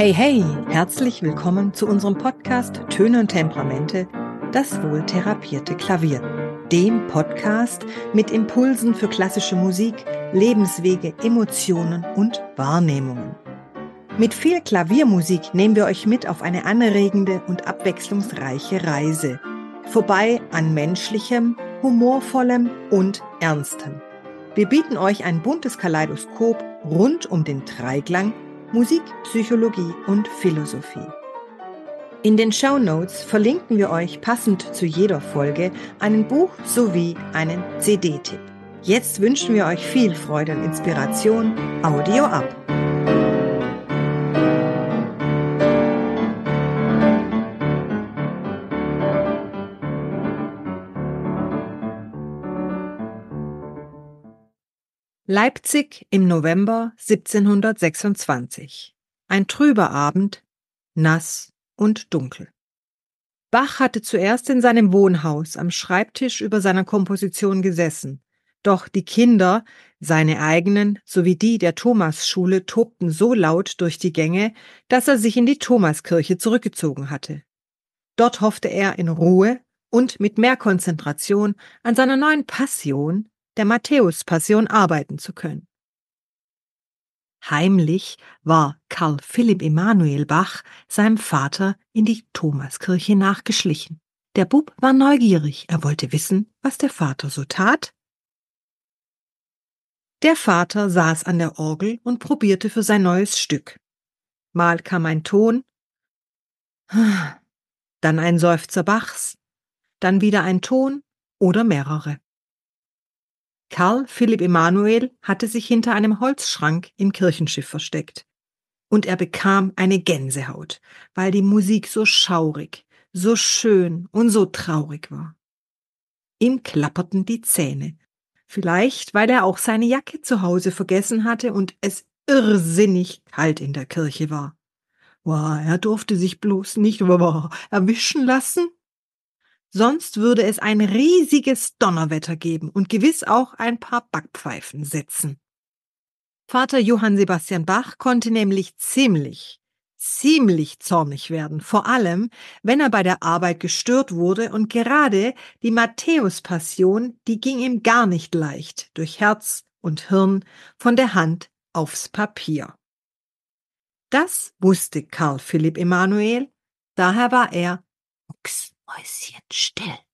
Hey, hey, herzlich willkommen zu unserem Podcast Töne und Temperamente, das wohltherapierte Klavier. Dem Podcast mit Impulsen für klassische Musik, Lebenswege, Emotionen und Wahrnehmungen. Mit viel Klaviermusik nehmen wir euch mit auf eine anregende und abwechslungsreiche Reise. Vorbei an Menschlichem, Humorvollem und Ernstem. Wir bieten euch ein buntes Kaleidoskop rund um den Dreiklang Musik, Psychologie und Philosophie. In den Shownotes verlinken wir euch passend zu jeder Folge einen Buch sowie einen CD-Tipp. Jetzt wünschen wir euch viel Freude und Inspiration. Audio ab! Leipzig im November 1726. Ein trüber Abend, nass und dunkel. Bach hatte zuerst in seinem Wohnhaus am Schreibtisch über seiner Komposition gesessen. Doch die Kinder, seine eigenen sowie die der Thomasschule, tobten so laut durch die Gänge, dass er sich in die Thomaskirche zurückgezogen hatte. Dort hoffte er in Ruhe und mit mehr Konzentration an seiner neuen Passion, der Matthäus-Passion, arbeiten zu können. Heimlich war Karl Philipp Emanuel Bach seinem Vater in die Thomaskirche nachgeschlichen. Der Bub war neugierig, er wollte wissen, was der Vater so tat. Der Vater saß an der Orgel und probierte für sein neues Stück. Mal kam ein Ton, dann ein Seufzer Bachs, dann wieder ein Ton oder mehrere. Karl Philipp Emanuel hatte sich hinter einem Holzschrank im Kirchenschiff versteckt. Und er bekam eine Gänsehaut, weil die Musik so schaurig, so schön und so traurig war. Ihm klapperten die Zähne. Vielleicht, weil er auch seine Jacke zu Hause vergessen hatte und es irrsinnig kalt in der Kirche war. Er durfte sich bloß nicht erwischen lassen. Sonst würde es ein riesiges Donnerwetter geben und gewiss auch ein paar Backpfeifen setzen. Vater Johann Sebastian Bach konnte nämlich ziemlich zornig werden, vor allem, wenn er bei der Arbeit gestört wurde, und gerade die Matthäus-Passion, die ging ihm gar nicht leicht durch Herz und Hirn von der Hand aufs Papier. Das wusste Karl Philipp Emanuel, daher war er mucksmäuschenstill.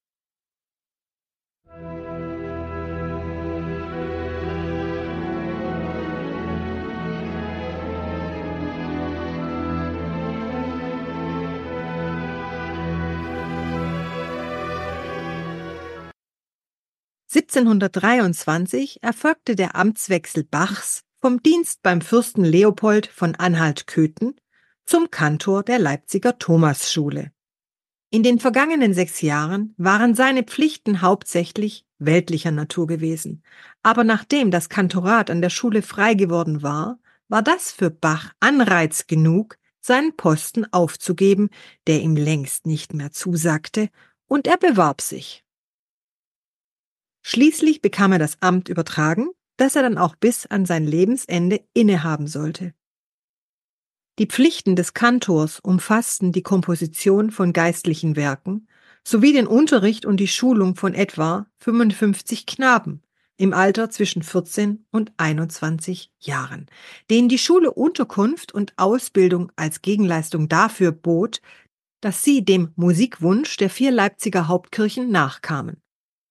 (1723) erfolgte der Amtswechsel Bachs vom Dienst beim Fürsten Leopold von Anhalt-Köthen zum Kantor der Leipziger Thomasschule. In den vergangenen 6 Jahren waren seine Pflichten hauptsächlich weltlicher Natur gewesen. Aber nachdem das Kantorat an der Schule frei geworden war, war das für Bach Anreiz genug, seinen Posten aufzugeben, der ihm längst nicht mehr zusagte, und er bewarb sich. Schließlich bekam er das Amt übertragen, das er dann auch bis an sein Lebensende innehaben sollte. Die Pflichten des Kantors umfassten die Komposition von geistlichen Werken sowie den Unterricht und die Schulung von etwa 55 Knaben im Alter zwischen 14 und 21 Jahren, denen die Schule Unterkunft und Ausbildung als Gegenleistung dafür bot, dass sie dem Musikwunsch der 4 Leipziger Hauptkirchen nachkamen.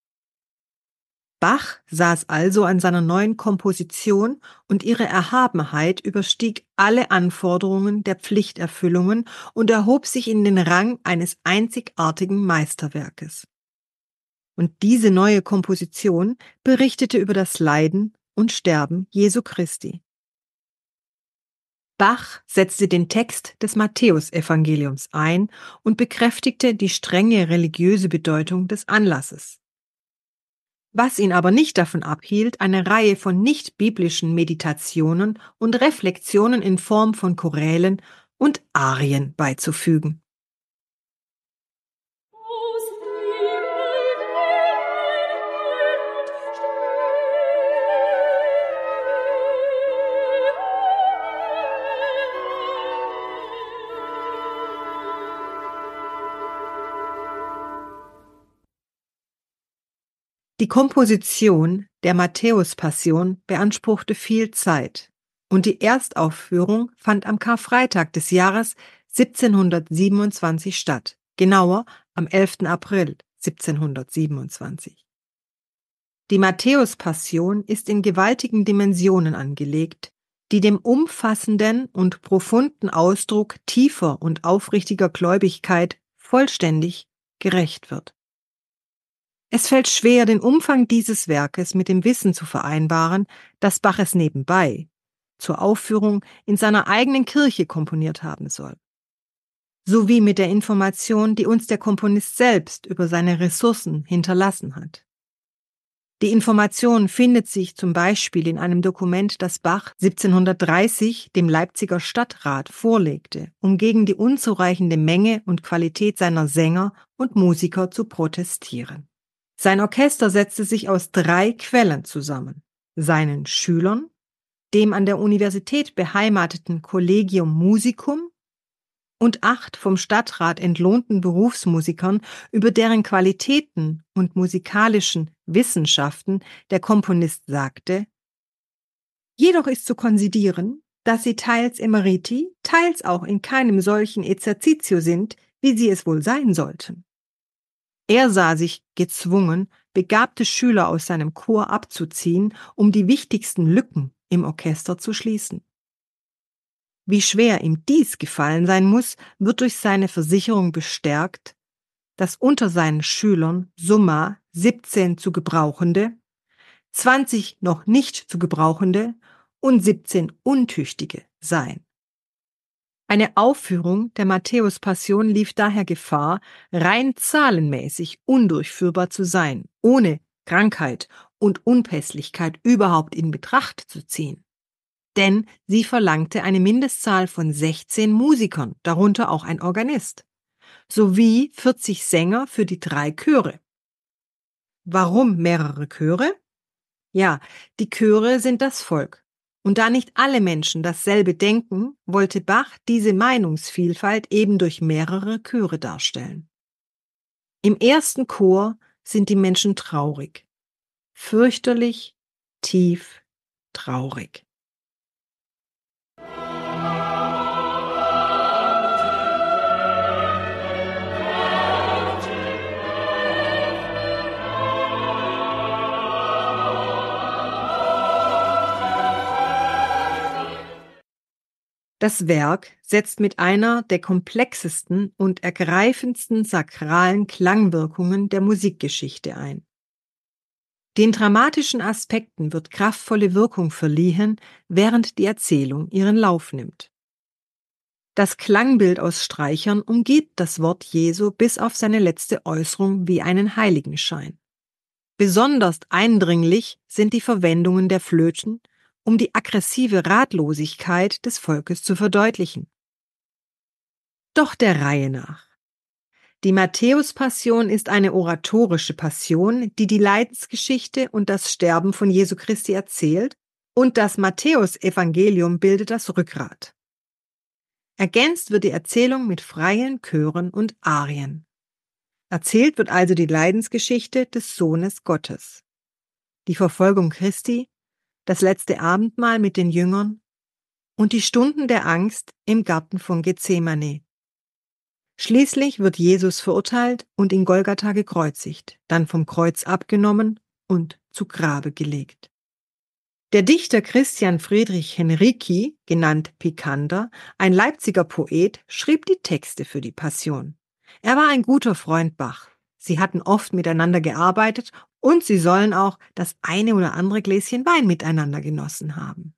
Bach saß also an seiner neuen Komposition und ihre Erhabenheit überstieg alle Anforderungen der Pflichterfüllungen und erhob sich in den Rang eines einzigartigen Meisterwerkes. Und diese neue Komposition berichtete über das Leiden und Sterben Jesu Christi. Bach setzte den Text des Matthäusevangeliums ein und bekräftigte die strenge religiöse Bedeutung des Anlasses. Was ihn aber nicht davon abhielt, eine Reihe von nicht-biblischen Meditationen und Reflexionen in Form von Chorälen und Arien beizufügen. Die Komposition der Matthäus-Passion beanspruchte viel Zeit und die Erstaufführung fand am Karfreitag des Jahres 1727 statt, genauer am 11. April 1727. Die Matthäus-Passion ist in gewaltigen Dimensionen angelegt, die dem umfassenden und profunden Ausdruck tiefer und aufrichtiger Gläubigkeit vollständig gerecht wird. Es fällt schwer, den Umfang dieses Werkes mit dem Wissen zu vereinbaren, dass Bach es nebenbei zur Aufführung in seiner eigenen Kirche komponiert haben soll, sowie mit der Information, die uns der Komponist selbst über seine Ressourcen hinterlassen hat. Die Information findet sich zum Beispiel in einem Dokument, das Bach 1730 dem Leipziger Stadtrat vorlegte, um gegen die unzureichende Menge und Qualität seiner Sänger und Musiker zu protestieren. Sein Orchester setzte sich aus 3 Quellen zusammen: seinen Schülern, dem an der Universität beheimateten Collegium Musicum und 8 vom Stadtrat entlohnten Berufsmusikern, über deren Qualitäten und musikalischen Wissenschaften der Komponist sagte: Jedoch ist zu konsidieren, dass sie teils emeriti, teils auch in keinem solchen Exercitio sind, wie sie es wohl sein sollten. Er sah sich gezwungen, begabte Schüler aus seinem Chor abzuziehen, um die wichtigsten Lücken im Orchester zu schließen. Wie schwer ihm dies gefallen sein muss, wird durch seine Versicherung bestärkt, dass unter seinen Schülern summa 17 zu Gebrauchende, 20 noch nicht zu Gebrauchende und 17 Untüchtige seien. Eine Aufführung der Matthäus-Passion lief daher Gefahr, rein zahlenmäßig undurchführbar zu sein, ohne Krankheit und Unpässlichkeit überhaupt in Betracht zu ziehen. Denn sie verlangte eine Mindestzahl von 16 Musikern, darunter auch ein Organist, sowie 40 Sänger für die 3 Chöre. Warum mehrere Chöre? Ja, die Chöre sind das Volk. Und da nicht alle Menschen dasselbe denken, wollte Bach diese Meinungsvielfalt eben durch mehrere Chöre darstellen. Im ersten Chor sind die Menschen traurig, fürchterlich, tief traurig. Das Werk setzt mit einer der komplexesten und ergreifendsten sakralen Klangwirkungen der Musikgeschichte ein. Den dramatischen Aspekten wird kraftvolle Wirkung verliehen, während die Erzählung ihren Lauf nimmt. Das Klangbild aus Streichern umgeht das Wort Jesu bis auf seine letzte Äußerung wie einen Heiligenschein. Besonders eindringlich sind die Verwendungen der Flöten, um die aggressive Ratlosigkeit des Volkes zu verdeutlichen. Doch der Reihe nach. Die Matthäus-Passion ist eine oratorische Passion, die die Leidensgeschichte und das Sterben von Jesu Christi erzählt, und das Matthäus-Evangelium bildet das Rückgrat. Ergänzt wird die Erzählung mit freien Chören und Arien. Erzählt wird also die Leidensgeschichte des Sohnes Gottes, die Verfolgung Christi, das letzte Abendmahl mit den Jüngern und die Stunden der Angst im Garten von Gethsemane. Schließlich wird Jesus verurteilt und in Golgatha gekreuzigt, dann vom Kreuz abgenommen und zu Grabe gelegt. Der Dichter Christian Friedrich Henrici, genannt Picander, ein Leipziger Poet, schrieb die Texte für die Passion. Er war ein guter Freund Bach. Sie hatten oft miteinander gearbeitet und sie sollen auch das eine oder andere Gläschen Wein miteinander genossen haben.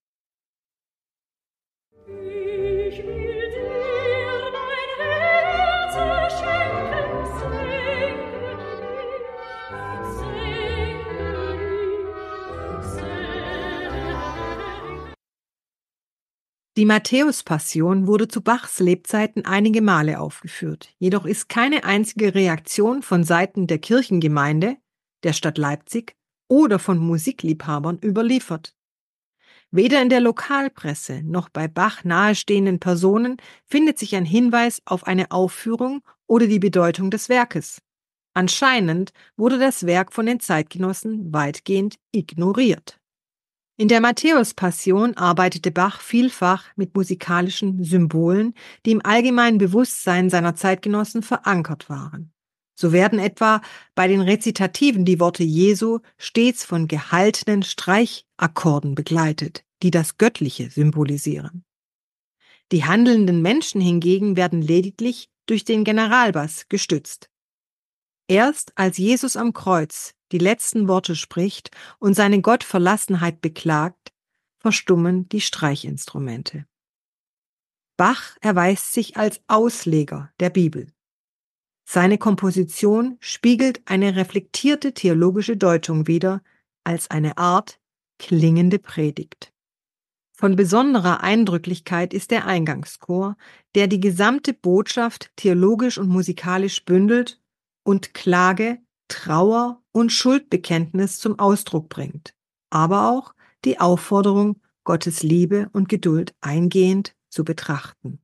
Die Matthäus-Passion wurde zu Bachs Lebzeiten einige Male aufgeführt, jedoch ist keine einzige Reaktion von Seiten der Kirchengemeinde, der Stadt Leipzig oder von Musikliebhabern überliefert. Weder in der Lokalpresse noch bei Bach nahestehenden Personen findet sich ein Hinweis auf eine Aufführung oder die Bedeutung des Werkes. Anscheinend wurde das Werk von den Zeitgenossen weitgehend ignoriert. In der Matthäus-Passion arbeitete Bach vielfach mit musikalischen Symbolen, die im allgemeinen Bewusstsein seiner Zeitgenossen verankert waren. So werden etwa bei den Rezitativen die Worte Jesu stets von gehaltenen Streichakkorden begleitet, die das Göttliche symbolisieren. Die handelnden Menschen hingegen werden lediglich durch den Generalbass gestützt. Erst als Jesus am Kreuz die letzten Worte spricht und seine Gottverlassenheit beklagt, verstummen die Streichinstrumente. Bach erweist sich als Ausleger der Bibel. Seine Komposition spiegelt eine reflektierte theologische Deutung wider, als eine Art klingende Predigt. Von besonderer Eindrücklichkeit ist der Eingangschor, der die gesamte Botschaft theologisch und musikalisch bündelt und Klage, Trauer und Schuldbekenntnis zum Ausdruck bringt, aber auch die Aufforderung, Gottes Liebe und Geduld eingehend zu betrachten.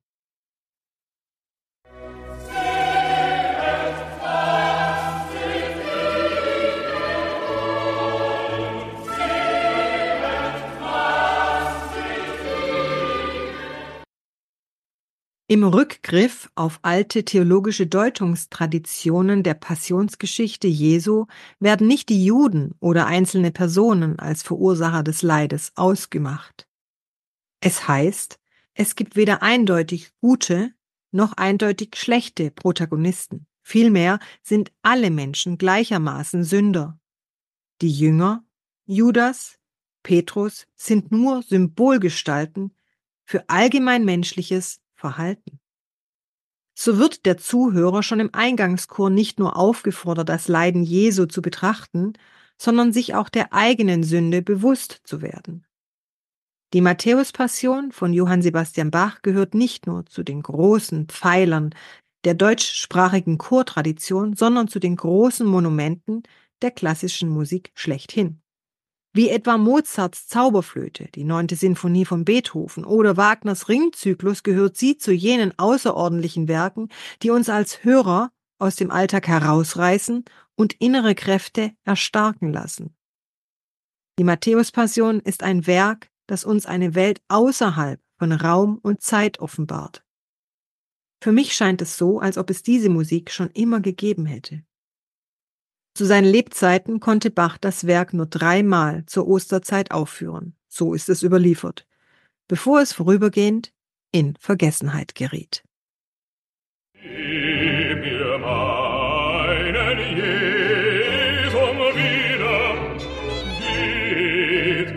Im Rückgriff auf alte theologische Deutungstraditionen der Passionsgeschichte Jesu werden nicht die Juden oder einzelne Personen als Verursacher des Leides ausgemacht. Es heißt, es gibt weder eindeutig gute noch eindeutig schlechte Protagonisten. Vielmehr sind alle Menschen gleichermaßen Sünder. Die Jünger, Judas, Petrus sind nur Symbolgestalten für allgemein menschliches Verhalten. So wird der Zuhörer schon im Eingangschor nicht nur aufgefordert, das Leiden Jesu zu betrachten, sondern sich auch der eigenen Sünde bewusst zu werden. Die Matthäus-Passion von Johann Sebastian Bach gehört nicht nur zu den großen Pfeilern der deutschsprachigen Chortradition, sondern zu den großen Monumenten der klassischen Musik schlechthin. Wie etwa Mozarts Zauberflöte, die 9. Sinfonie von Beethoven oder Wagners Ringzyklus gehört sie zu jenen außerordentlichen Werken, die uns als Hörer aus dem Alltag herausreißen und innere Kräfte erstarken lassen. Die Matthäus-Passion ist ein Werk, das uns eine Welt außerhalb von Raum und Zeit offenbart. Für mich scheint es so, als ob es diese Musik schon immer gegeben hätte. Zu seinen Lebzeiten konnte Bach das Werk nur 3-mal zur Osterzeit aufführen, so ist es überliefert, bevor es vorübergehend in Vergessenheit geriet. Gib mir meinen Jesum wieder, gib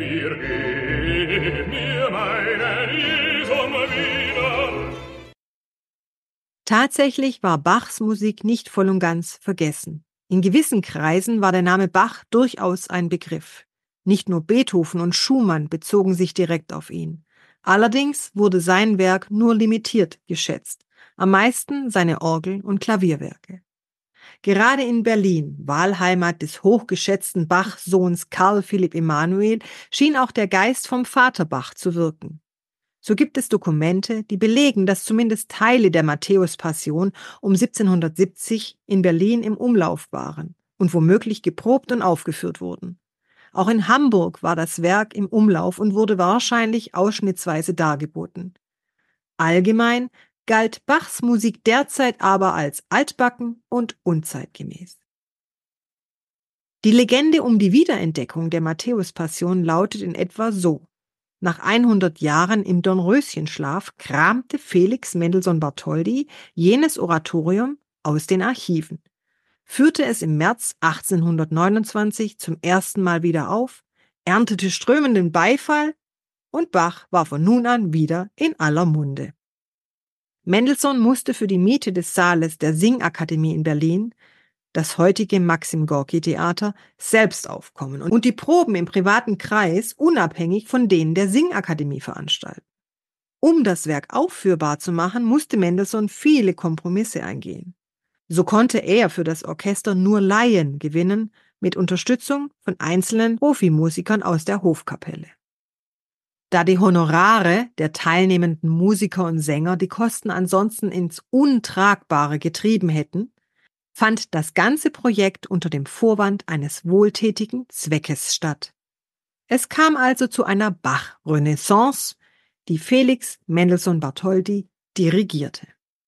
mir meinen Jesum wieder. Tatsächlich war Bachs Musik nicht voll und ganz vergessen. In gewissen Kreisen war der Name Bach durchaus ein Begriff. Nicht nur Beethoven und Schumann bezogen sich direkt auf ihn. Allerdings wurde sein Werk nur limitiert geschätzt, am meisten seine Orgel- und Klavierwerke. Gerade in Berlin, Wahlheimat des hochgeschätzten Bach-Sohns Carl Philipp Emanuel, schien auch der Geist vom Vater Bach zu wirken. So gibt es Dokumente, die belegen, dass zumindest Teile der Matthäus-Passion um 1770 in Berlin im Umlauf waren und womöglich geprobt und aufgeführt wurden. Auch in Hamburg war das Werk im Umlauf und wurde wahrscheinlich ausschnittsweise dargeboten. Allgemein galt Bachs Musik derzeit aber als altbacken und unzeitgemäß. Die Legende um die Wiederentdeckung der Matthäus-Passion lautet in etwa so: Nach 100 Jahren im Dornröschenschlaf kramte Felix Mendelssohn Bartholdy jenes Oratorium aus den Archiven, führte es im März 1829 zum ersten Mal wieder auf, erntete strömenden Beifall und Bach war von nun an wieder in aller Munde. Mendelssohn musste für die Miete des Saales der Singakademie in Berlin, das heutige Maxim-Gorki-Theater, selbst aufkommen und die Proben im privaten Kreis unabhängig von denen der Singakademie veranstalten. Um das Werk aufführbar zu machen, musste Mendelssohn viele Kompromisse eingehen. So konnte er für das Orchester nur Laien gewinnen, mit Unterstützung von einzelnen Profimusikern aus der Hofkapelle. Da die Honorare der teilnehmenden Musiker und Sänger die Kosten ansonsten ins Untragbare getrieben hätten, fand das ganze Projekt unter dem Vorwand eines wohltätigen Zweckes statt. Es kam also zu einer Bach-Renaissance, die Felix Mendelssohn Bartholdy dirigierte.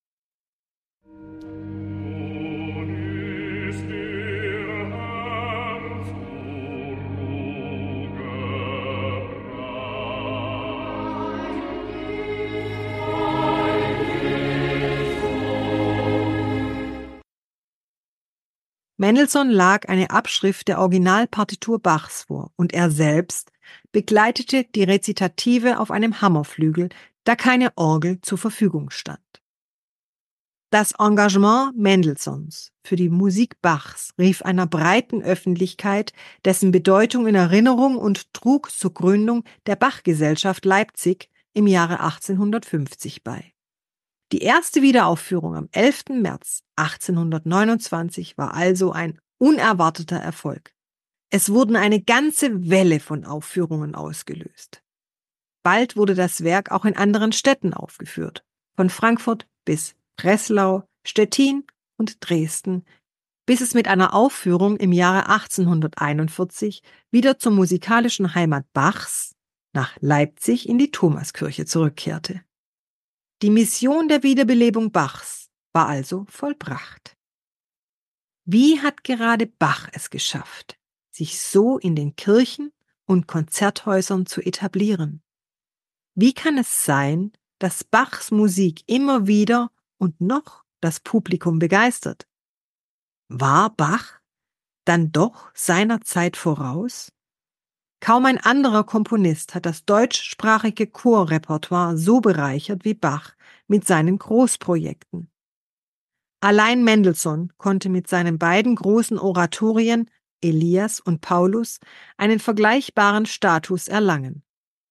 Mendelssohn lag eine Abschrift der Originalpartitur Bachs vor und er selbst begleitete die Rezitative auf einem Hammerflügel, da keine Orgel zur Verfügung stand. Das Engagement Mendelssohns für die Musik Bachs rief einer breiten Öffentlichkeit dessen Bedeutung in Erinnerung und trug zur Gründung der Bachgesellschaft Leipzig im Jahre 1850 bei. Die erste Wiederaufführung am 11. März 1829 war also ein unerwarteter Erfolg. Es wurden eine ganze Welle von Aufführungen ausgelöst. Bald wurde das Werk auch in anderen Städten aufgeführt, von Frankfurt bis Breslau, Stettin und Dresden, bis es mit einer Aufführung im Jahre 1841 wieder zur musikalischen Heimat Bachs nach Leipzig in die Thomaskirche zurückkehrte. Die Mission der Wiederbelebung Bachs war also vollbracht. Wie hat gerade Bach es geschafft, sich so in den Kirchen und Konzerthäusern zu etablieren? Wie kann es sein, dass Bachs Musik immer wieder und noch das Publikum begeistert? War Bach dann doch seiner Zeit voraus? Kaum ein anderer Komponist hat das deutschsprachige Chorrepertoire so bereichert wie Bach mit seinen Großprojekten. Allein Mendelssohn konnte mit seinen beiden großen Oratorien Elias und Paulus einen vergleichbaren Status erlangen.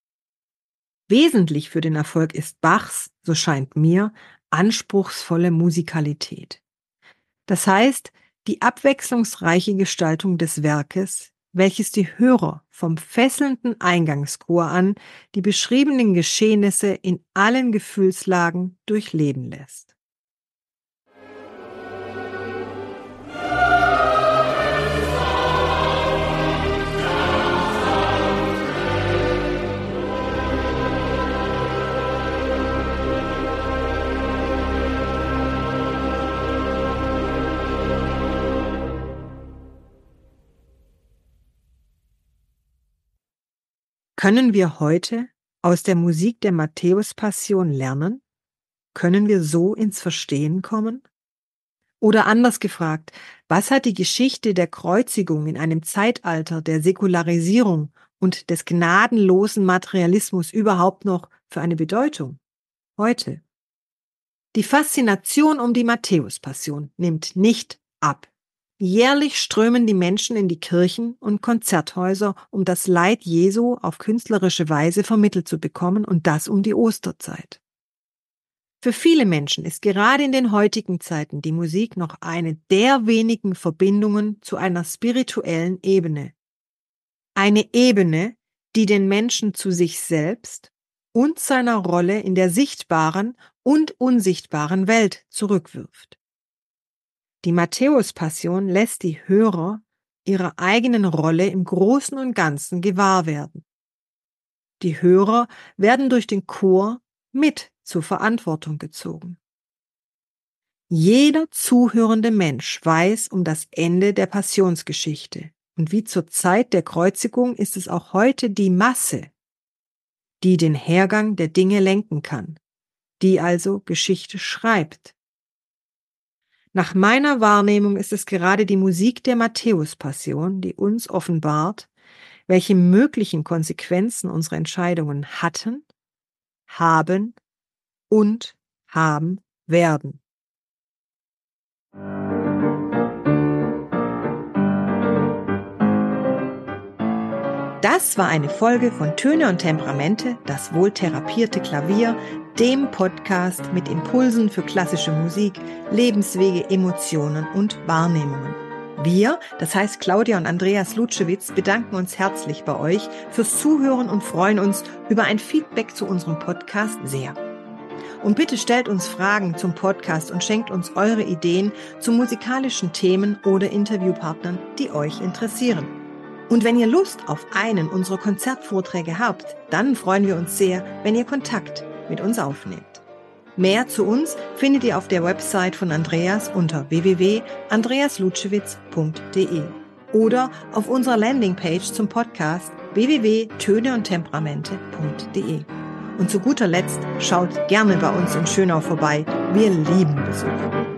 Wesentlich für den Erfolg ist Bachs, so scheint mir, anspruchsvolle Musikalität. Das heißt, die abwechslungsreiche Gestaltung des Werkes, welches die Hörer vom fesselnden Eingangschor an die beschriebenen Geschehnisse in allen Gefühlslagen durchleben lässt. Können wir heute aus der Musik der Matthäus-Passion lernen? Können wir so ins Verstehen kommen? Oder anders gefragt, was hat die Geschichte der Kreuzigung in einem Zeitalter der Säkularisierung und des gnadenlosen Materialismus überhaupt noch für eine Bedeutung? Heute. Die Faszination um die Matthäus-Passion nimmt nicht ab. Jährlich strömen die Menschen in die Kirchen und Konzerthäuser, um das Leid Jesu auf künstlerische Weise vermittelt zu bekommen, und das um die Osterzeit. Für viele Menschen ist gerade in den heutigen Zeiten die Musik noch eine der wenigen Verbindungen zu einer spirituellen Ebene. Eine Ebene, die den Menschen zu sich selbst und seiner Rolle in der sichtbaren und unsichtbaren Welt zurückwirft. Die Matthäus-Passion lässt die Hörer ihrer eigenen Rolle im Großen und Ganzen gewahr werden. Die Hörer werden durch den Chor mit zur Verantwortung gezogen. Jeder zuhörende Mensch weiß um das Ende der Passionsgeschichte, und wie zur Zeit der Kreuzigung ist es auch heute die Masse, die den Hergang der Dinge lenken kann, die also Geschichte schreibt. Nach meiner Wahrnehmung ist es gerade die Musik der Matthäus-Passion, die uns offenbart, welche möglichen Konsequenzen unsere Entscheidungen hatten, haben und haben werden. Das war eine Folge von Töne und Temperamente, das wohltherapierte Klavier, dem Podcast mit Impulsen für klassische Musik, Lebenswege, Emotionen und Wahrnehmungen. Wir, das heißt Claudia und Andreas Lutschewitz, bedanken uns herzlich bei euch fürs Zuhören und freuen uns über ein Feedback zu unserem Podcast sehr. Und bitte stellt uns Fragen zum Podcast und schenkt uns eure Ideen zu musikalischen Themen oder Interviewpartnern, die euch interessieren. Und wenn ihr Lust auf einen unserer Konzertvorträge habt, dann freuen wir uns sehr, wenn ihr Kontakt mit uns aufnehmt. Mehr zu uns findet ihr auf der Website von Andreas unter www.andreaslutschewitz.de oder auf unserer Landingpage zum Podcast www.töneundtemperamente.de. Und zu guter Letzt schaut gerne bei uns in Schönau vorbei. Wir lieben Besuch.